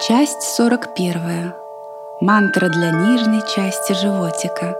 Часть 41. Мантра для нижней части животика.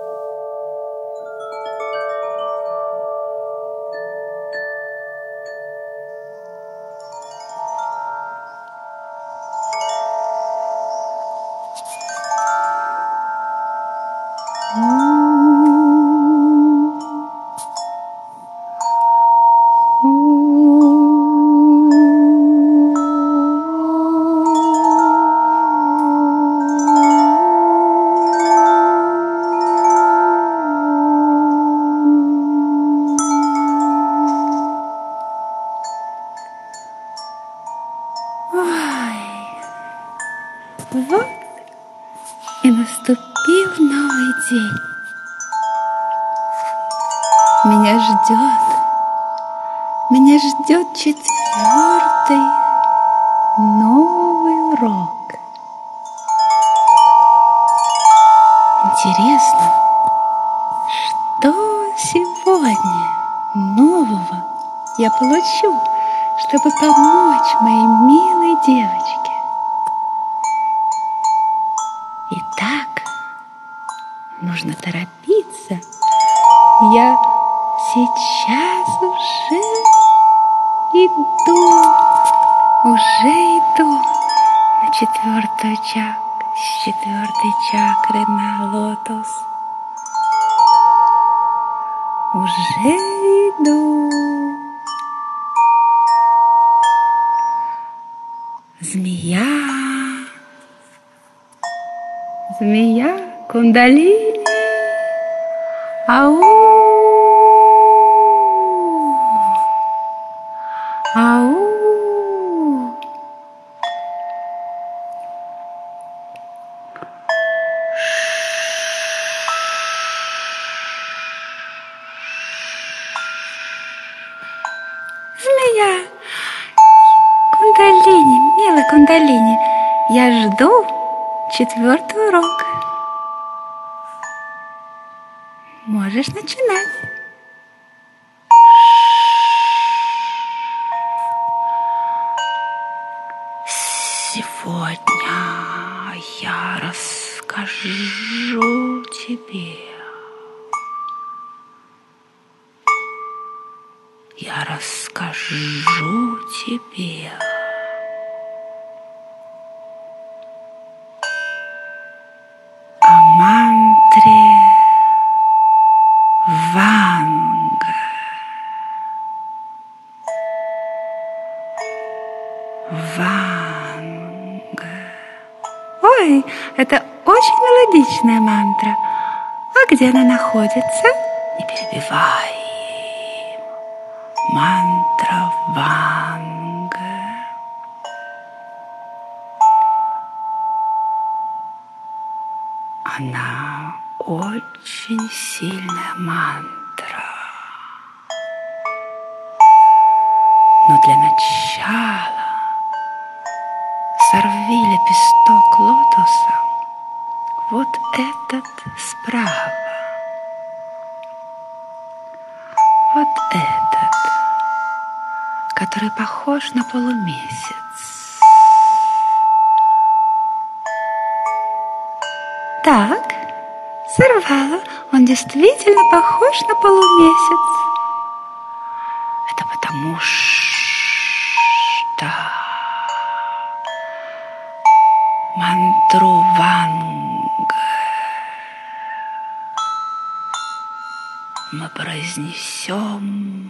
Вот и наступил новый день. Меня ждет 4-й новый урок. Интересно, что сегодня нового я получу, чтобы помочь моей милой девочке? Итак, нужно торопиться. Я сейчас уже иду на 4-ю чакру, с 4-й чакры на лотос. Уже иду. Змея кундалини. Ау! Ау! Змея кундалини, милая кундалини, я жду 4-й урок. Можешь начинать. Сегодня я расскажу тебе. Я расскажу тебе о мантре Ванга. Ванга. Ой, это очень мелодичная мантра. А где она находится? Не перебивай. Мантра Ванга. Она очень сильная мантра. Но для начала сорви лепесток лотоса, вот этот справа, вот этот, который похож на полумесяц. Так, сорвала. Он действительно похож на полумесяц. Это потому что мантру Ванга мы произнесем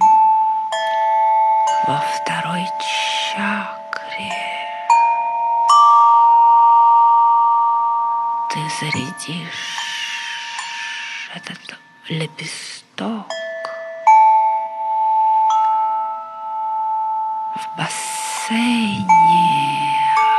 во 2-й чакре. Ты зарядишь этот лепесток в бассейне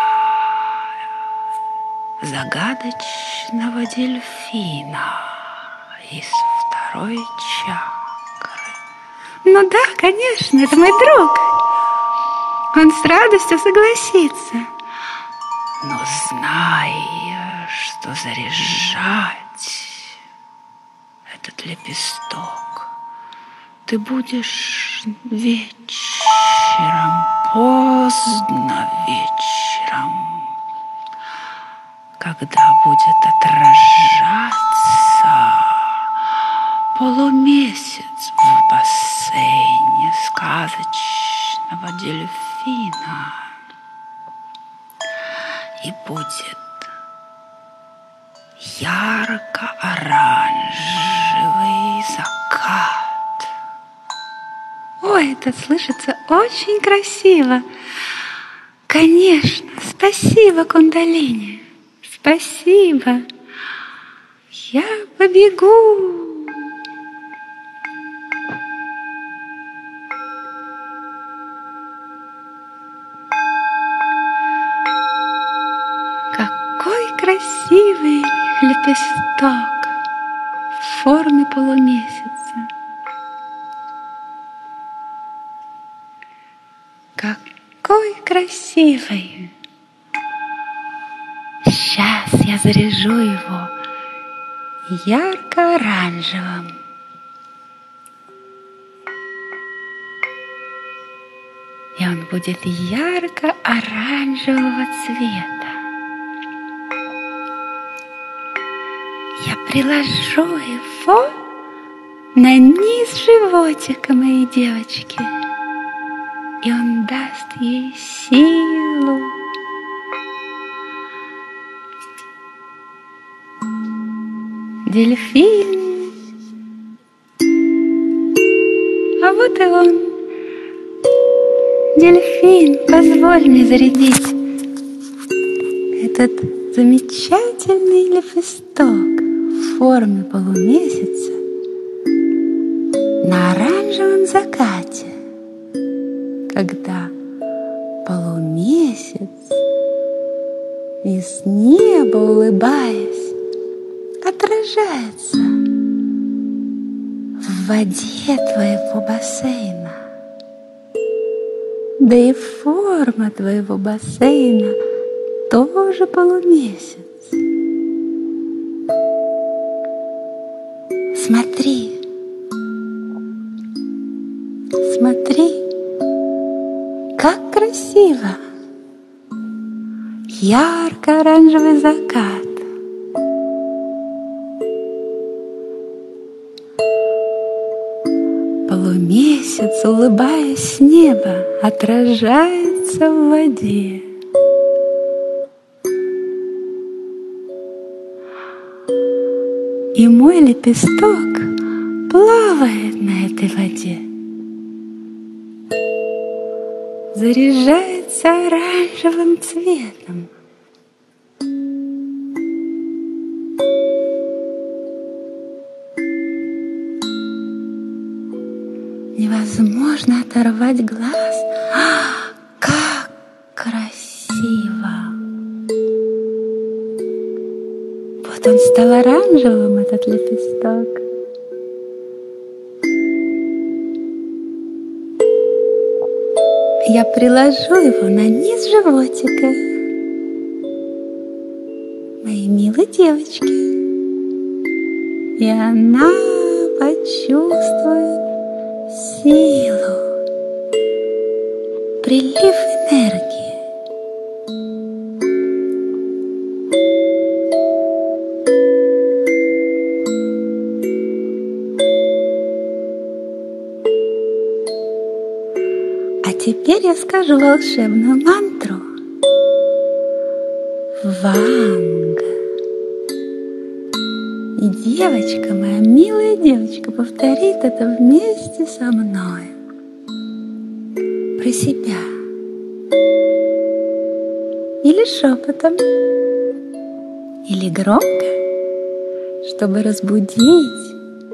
загадочного дельфина из 2-й чакры. Ну да, конечно, это мой друг. Он с радостью согласится. Но знай, что заряжать этот лепесток ты будешь вечером, поздно вечером, когда будет отражаться полумесяц в бассейне сказочного дельфина, и будет ярко-оранжевый закат. Ой, это слышится очень красиво. Конечно, спасибо, Кундалини. Спасибо. Я побегу. Какой красивый лепесток в форме полумесяца. Какой красивый. Сейчас я заряжу его ярко-оранжевым. И он будет ярко-оранжевого цвета. Я приложу его на низ животика моей девочки, и он даст ей силу. Дельфин. А вот и он. Дельфин, позволь мне зарядить этот замечательный лепесток в форме полумесяца на оранжевом закате, когда полумесяц из неба, улыбаясь, отражается в воде твоего бассейна. Да и форма твоего бассейна тоже полумесяц. Смотри, смотри, как красиво! Ярко-оранжевый закат. Полумесяц, улыбаясь с неба, отражается в воде. И мой лепесток плавает на этой воде, заряжается оранжевым цветом. Невозможно оторвать глаз. Как красиво! Вот он стал оранжевым, этот лепесток. Я приложу его на низ животика моей милой девочки, и она почувствует силу, прилив энергии. А теперь я скажу волшебную мантру. Ванг. И девочка, моя милая девочка, повторит это вместе со мной. Про себя. Или шепотом, или громко, чтобы разбудить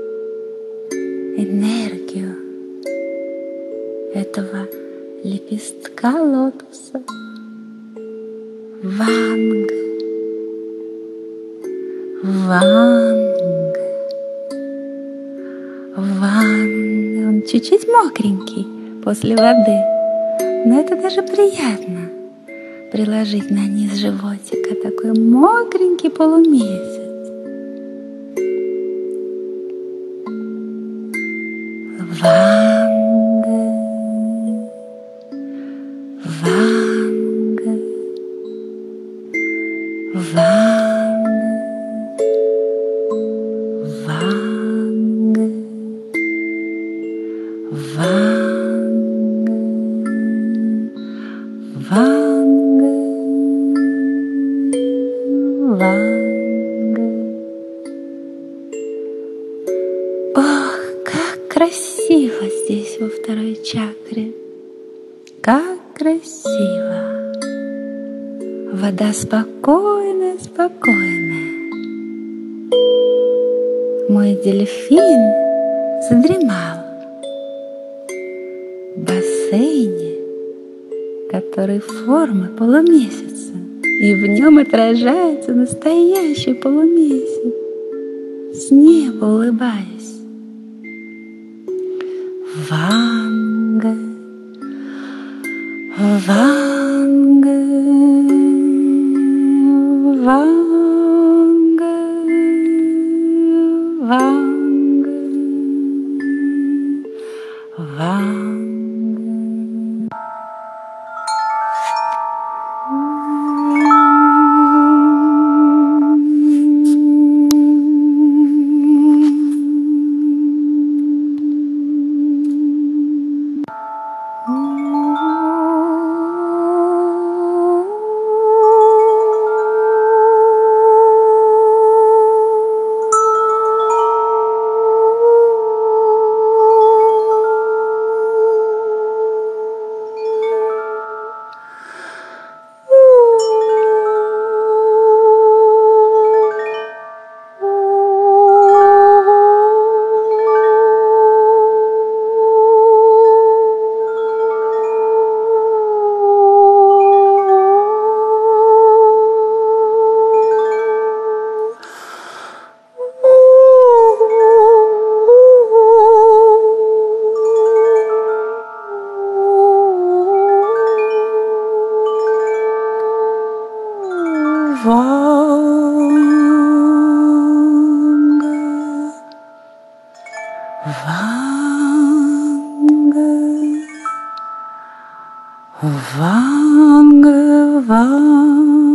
энергию этого лепестка лотоса. Ванг. Ванг. Ванг. Он чуть-чуть мокренький после воды, но это даже приятно. Приложить на низ животика такой мокренький полумесяц. Ванг. Ванг. Ванг. Ванга, ванга, ванга. Ох, как красиво здесь во второй чакре. Как красиво. Вода спокойная, спокойная. Мой дельфин задремал в бассейне, который формы полумесяца, и в нем отражается настоящий полумесяц, с неба улыбаясь. Ванга, ванга, ванга, ванга, ванга. Ванга, Ванга, Ванга.